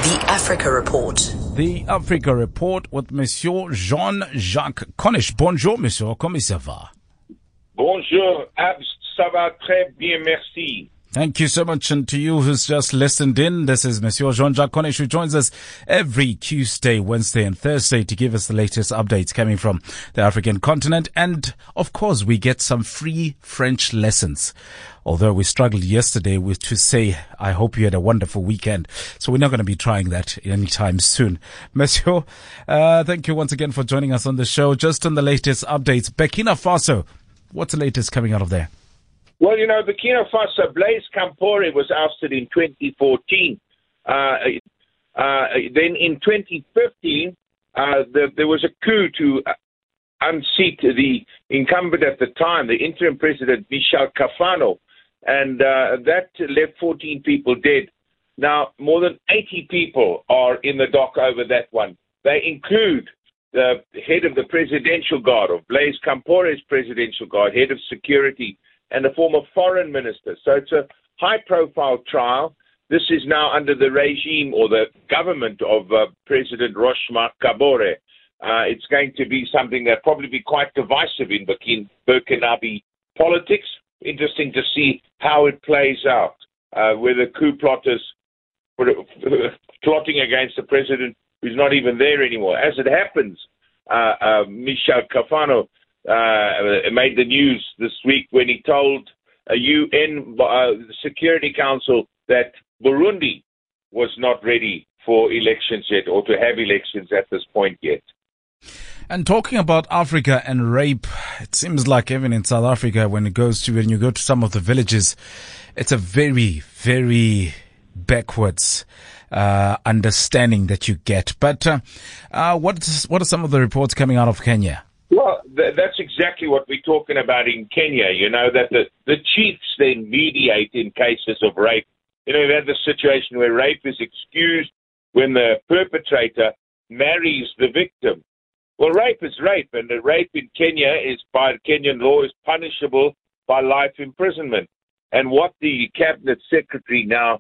The Africa Report. The Africa Report with Monsieur Jean-Jacques Connish. Bonjour, Monsieur. Comment ça va? Bonjour, Abs. Ça va très bien, merci. Thank you so much. And to you who's just listened in, this is Monsieur Jean-Jacques Connish, who joins us every Tuesday, Wednesday and Thursday to give us the latest updates coming from the African continent. And of course, we get some free French lessons. Although we struggled yesterday with to say, I hope you had a wonderful weekend. So we're not going to be trying that anytime soon. Monsieur, thank you once again for joining us on the show. Just on the latest updates, Burkina Faso, what's the latest coming out of there? Well, you know, Burkina Faso, Blaise Compaoré was ousted in 2014. Then in 2015, there was a coup to unseat the incumbent at the time, the interim president, Michel Kafano, and that left 14 people dead. Now, more than 80 people are in the dock over that one. They include the head of the presidential guard, of Blaise Compaoré's presidential guard, head of security, and a former foreign minister. So it's a high-profile trial. This is now under the regime or the government of President Roch-Marc Kabore. It's going to be something that'll probably be quite divisive in Burkinabe politics. Interesting to see how it plays out, whether coup plotters plotting against the president who's not even there anymore. As it happens, Michel Kafano made the news this week when he told a UN Security Council that Burundi was not ready for elections yet, or to have elections at this point yet. And talking about Africa and rape, it seems like even in South Africa, when you go to some of the villages, it's a very, very backwards understanding that you get. But what are some of the reports coming out of Kenya? Well, that's exactly what we're talking about in Kenya, you know, that the chiefs then mediate in cases of rape. You know, we had the situation where rape is excused when the perpetrator marries the victim. Well, rape is rape, and the rape in Kenya is, by Kenyan law, is punishable by life imprisonment. And what the cabinet secretary now,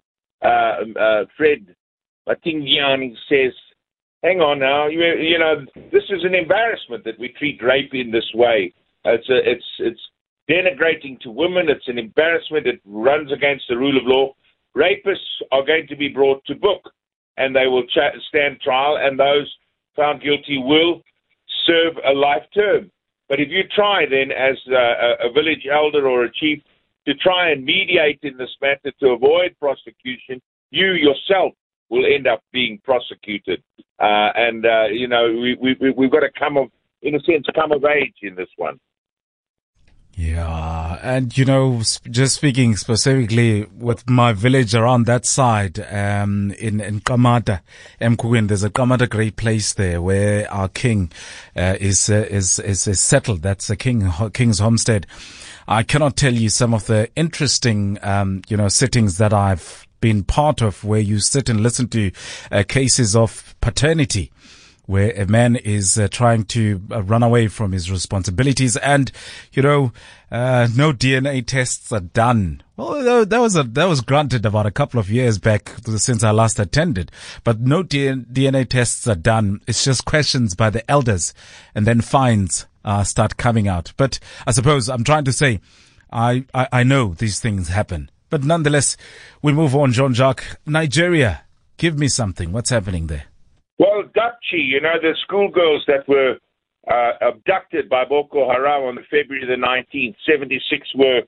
Fred Matingiani, says, hang on now, you know, this is an embarrassment that we treat rape in this way. It's denigrating to women. It's an embarrassment. It runs against the rule of law. Rapists are going to be brought to book, and they will stand trial, and those found guilty will serve a life term. But if you try then as a village elder or a chief to try and mediate in this matter to avoid prosecution, you yourself will end up being prosecuted. You know, we've got to come of age in this one. Yeah, and you know, just speaking specifically with my village around that side, in Kamata, Mkugwen, there's a Kamata great place there where our king, is settled. That's the king's homestead. I cannot tell you some of the interesting, sittings that I've been part of where you sit and listen to cases of paternity, where a man is trying to run away from his responsibilities, and no DNA tests are done. Well, that was granted about a couple of years back since I last attended, but no DNA tests are done. It's just questions by the elders, and then fines start coming out. But I suppose I'm trying to say, I know these things happen, but nonetheless, we move on. Jean-Jacques, Nigeria, give me something. What's happening there? Well, Dapchi, you know, the schoolgirls that were abducted by Boko Haram on February the 19th, 76 were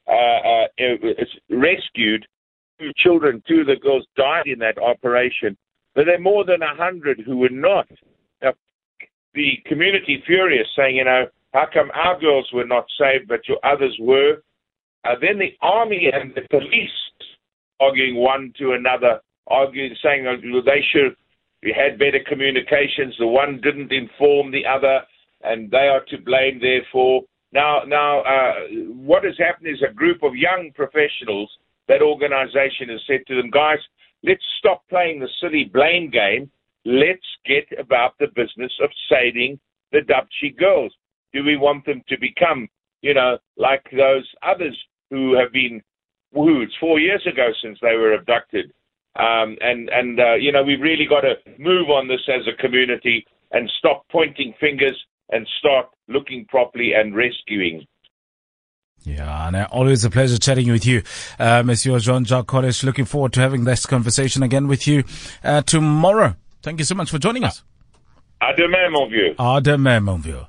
rescued. Two of the girls died in that operation. But there are more than 100 who were not. The community furious, saying, you know, how come our girls were not saved, but your others were? Then the army and the police arguing one to another, saying they should. We had better communications. The one didn't inform the other, and they are to blame, therefore. Now, what has happened is a group of young professionals, that organization has said to them, guys, let's stop playing the silly blame game. Let's get about the business of saving the Dapchi girls. Do we want them to become, like those others who have been, it's 4 years ago since they were abducted, We've really got to move on this as a community and stop pointing fingers and start looking properly and rescuing. Yeah, and always a pleasure chatting with you, Monsieur Jean-Jacques College. Looking forward to having this conversation again with you tomorrow. Thank you so much for joining us. À demain, mon vieux. À demain, mon vieux.